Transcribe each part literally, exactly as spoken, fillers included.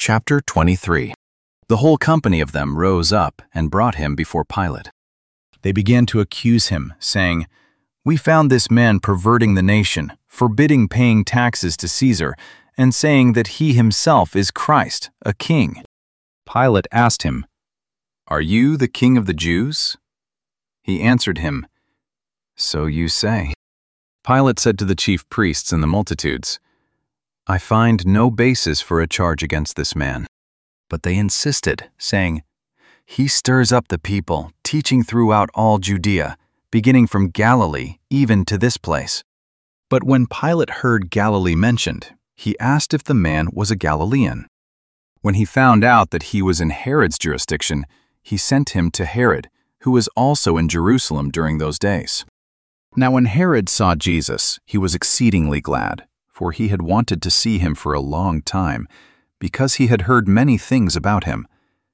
Chapter twenty-three. The whole company of them rose up and brought him before Pilate. They began to accuse him, saying, "We found this man perverting the nation, forbidding paying taxes to Caesar, and saying that he himself is Christ, a king." Pilate asked him, "Are you the king of the Jews?" He answered him, "So you say." Pilate said to the chief priests and the multitudes, "I find no basis for a charge against this man." But they insisted, saying, "He stirs up the people, teaching throughout all Judea, beginning from Galilee even to this place." But when Pilate heard Galilee mentioned, he asked if the man was a Galilean. When he found out that he was in Herod's jurisdiction, he sent him to Herod, who was also in Jerusalem during those days. Now when Herod saw Jesus, he was exceedingly glad, for he had wanted to see him for a long time, because he had heard many things about him.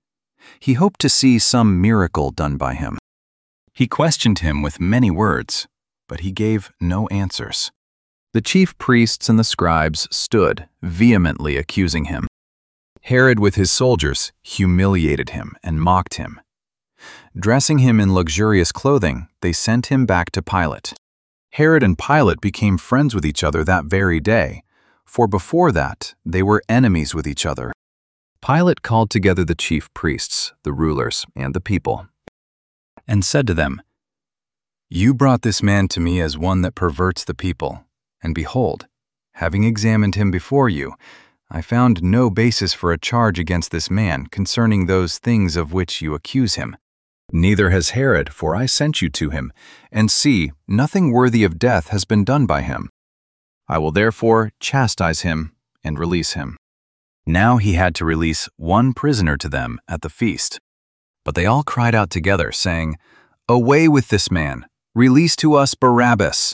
He hoped to see some miracle done by him. He questioned him with many words, but he gave no answers. The chief priests and the scribes stood, vehemently accusing him. Herod with his soldiers humiliated him and mocked him. Dressing him in luxurious clothing, they sent him back to Pilate. Herod and Pilate became friends with each other that very day, for before that they were enemies with each other. Pilate called together the chief priests, the rulers, and the people, and said to them, "You brought this man to me as one that perverts the people, and behold, having examined him before you, I found no basis for a charge against this man concerning those things of which you accuse him. Neither has Herod, for I sent you to him, and see, nothing worthy of death has been done by him. I will therefore chastise him and release him." Now he had to release one prisoner to them at the feast. But they all cried out together, saying, "Away with this man! Release to us Barabbas!"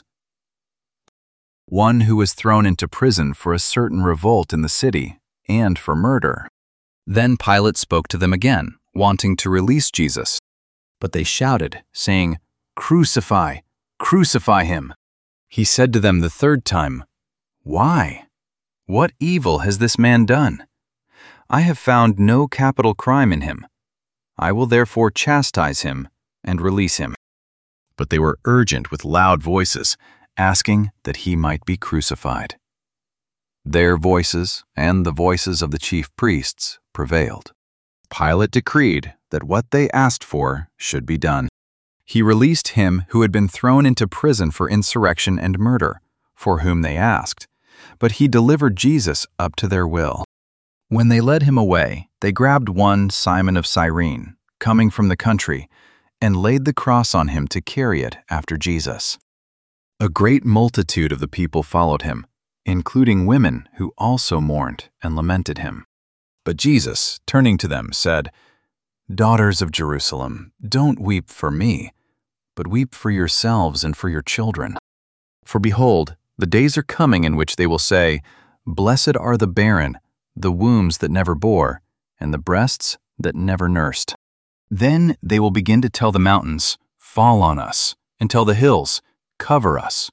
One who was thrown into prison for a certain revolt in the city and for murder. Then Pilate spoke to them again, wanting to release Jesus. But they shouted, saying, "Crucify! Crucify him!" He said to them the third time, "Why? What evil has this man done? I have found no capital crime in him. I will therefore chastise him and release him." But they were urgent with loud voices, asking that he might be crucified. Their voices and the voices of the chief priests prevailed. Pilate decreed that what they asked for should be done. He released him who had been thrown into prison for insurrection and murder, for whom they asked, but he delivered Jesus up to their will. When they led him away, they grabbed one Simon of Cyrene, coming from the country, and laid the cross on him to carry it after Jesus. A great multitude of the people followed him, including women who also mourned and lamented him. But Jesus, turning to them, said, "Daughters of Jerusalem, don't weep for me, but weep for yourselves and for your children. For behold, the days are coming in which they will say, 'Blessed are the barren, the wombs that never bore, and the breasts that never nursed.' Then they will begin to tell the mountains, 'Fall on us,' and tell the hills, 'Cover us.'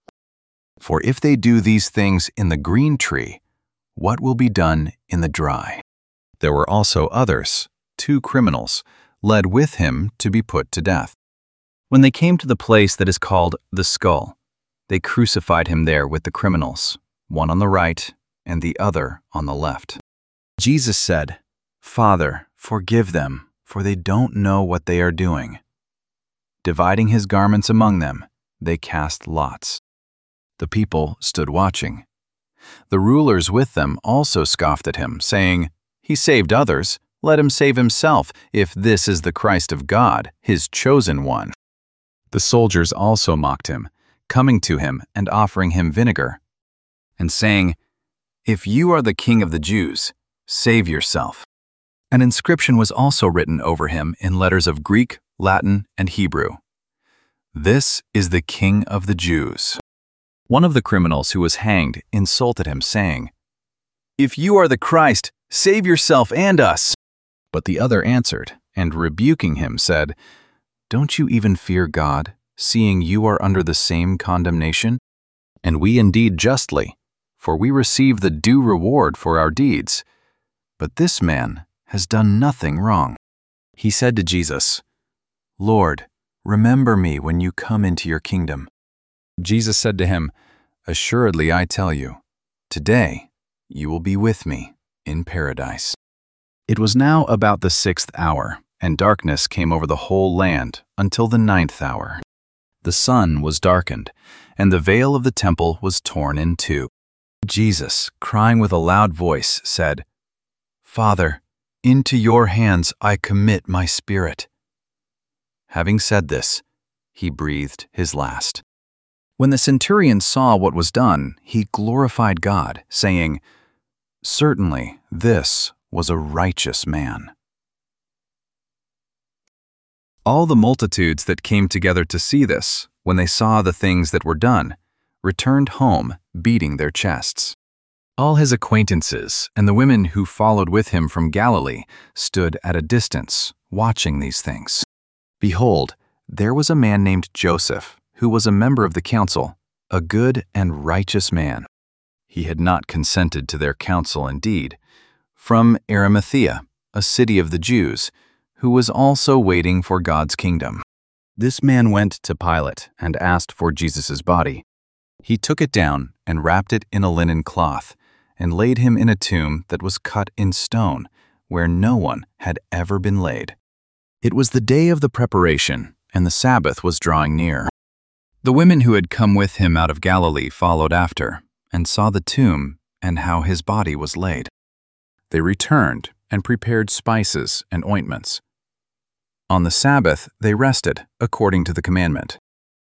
For if they do these things in the green tree, what will be done in the dry?" There were also others, two criminals, led with him to be put to death. When they came to the place that is called the Skull, they crucified him there with the criminals, one on the right and the other on the left. Jesus said, "Father, forgive them, for they don't know what they are doing." Dividing his garments among them, they cast lots. The people stood watching. The rulers with them also scoffed at him, saying, "He saved others. Let him save himself, if this is the Christ of God, his chosen one." The soldiers also mocked him, coming to him and offering him vinegar, and saying, "If you are the king of the Jews, save yourself." An inscription was also written over him in letters of Greek, Latin, and Hebrew. "This is the King of the Jews." One of the criminals who was hanged insulted him, saying, "If you are the Christ, save yourself and us." But the other answered, and rebuking him, said, "Don't you even fear God, seeing you are under the same condemnation? And we indeed justly, for we receive the due reward for our deeds. but this man has done nothing wrong." He said to Jesus, "Lord, remember me when you come into your kingdom." Jesus said to him, "Assuredly I tell you, today you will be with me in paradise." It was now about the sixth hour, and darkness came over the whole land until the ninth hour. The sun was darkened, and the veil of the temple was torn in two. Jesus, crying with a loud voice, said, "Father, into your hands I commit my spirit." Having said this, he breathed his last. When the centurion saw what was done, he glorified God, saying, "Certainly this was a righteous man." All the multitudes that came together to see this, when they saw the things that were done, returned home, beating their chests. All his acquaintances and the women who followed with him from Galilee stood at a distance, watching these things. Behold, there was a man named Joseph, who was a member of the council, a good and righteous man. He had not consented to their counsel indeed, from Arimathea, a city of the Jews, who was also waiting for God's kingdom. This man went to Pilate and asked for Jesus' body. He took it down and wrapped it in a linen cloth and laid him in a tomb that was cut in stone, where no one had ever been laid. It was the day of the preparation, and the Sabbath was drawing near. The women who had come with him out of Galilee followed after, and saw the tomb and how his body was laid. They returned and prepared spices and ointments. On the Sabbath they rested, according to the commandment.